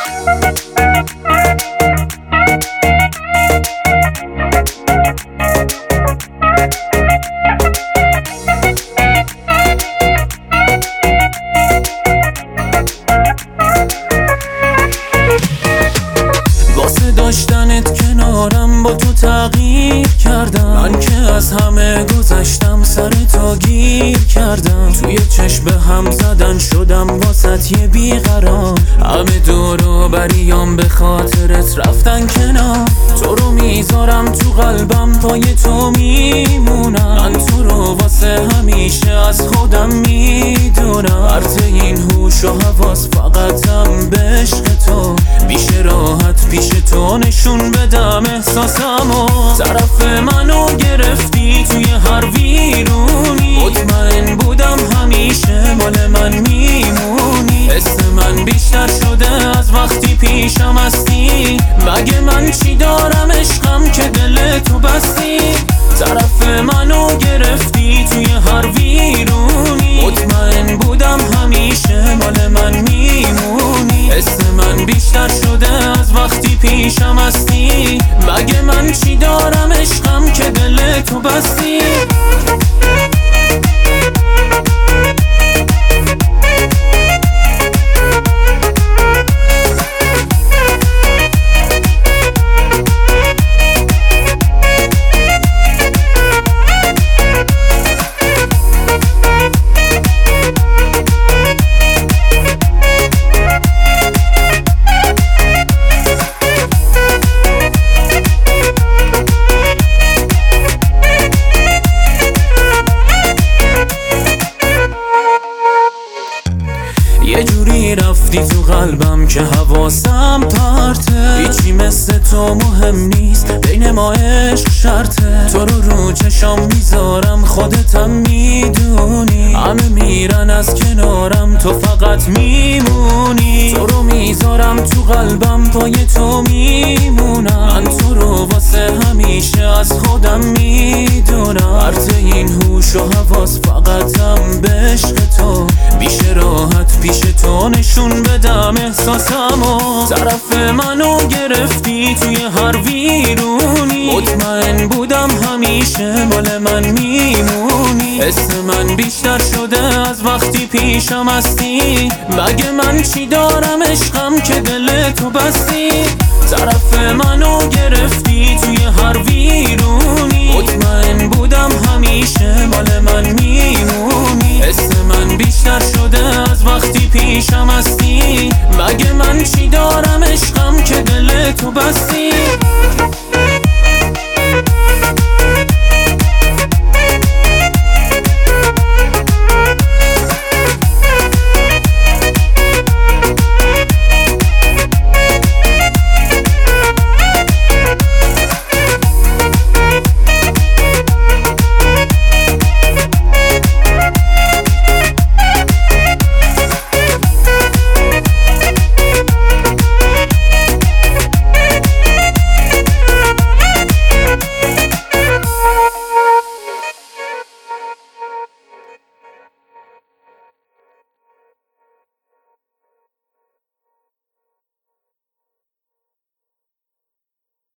داشتنت کنارم با تو تغییر کردم، من که از همه گذشتم سر تو گیر کردم. توی چشم هم زدن شدم واسط یه بیقرار، همه دور و بریام به خاطرت رفتن کنار. تو رو میذارم تو قلبم پای تو میمونم، من تو رو واسه همیشه از خودم میدونم. عرض این هوش و حواس فقطم به عشق تو، بیش راحت پیش تو نشون بدم احساسمو. طرف منو گرفتی توی هر ویرونی، مطمئن بودم همیشه مال من میمونی. حس من بیشتر شده از وقتی پیشم هستی، مگه من چی دارم عشقم که دل تو بستی. طرف منو گرفتی توی هر ویرونی، مطمئن بودم همیشه مال من میمونی. حس من بیشتر شده از وقتی پیشم هستی، مگه من چی دارم عشقم که دل تو بستی. یه جوری رفتی تو قلبم که حواسم پرته، هیچی مثل تو مهم نیست بین ما عشق شرطه. تو رو چشام میذارم خودتم میدونی، همه میرن از کنارم تو فقط میمونی. تو رو میذارم تو قلبم پای تو میمونم، من تو رو واسه همیشه از خودم میدونم. عرض این هوش و حواس فقطم به عشق تو، بیش راحت پیش تو نشون بدم احساسمو. طرف منو گرفتی توی هر ویرونی، مطمئن بودم همیشه مال من میمونی. حس من بیشتر شده از وقتی پیشم هستی، مگه من چی دارم عشقم که دل تو بستی. طرف منو گرفتی توی هر ویرونی، مطمئن بودم همیشه مال من میمونی. حس من بیشتر شده از وقتی پیشم هستی، مگه من چی دارم عشقم که دل تو بستی.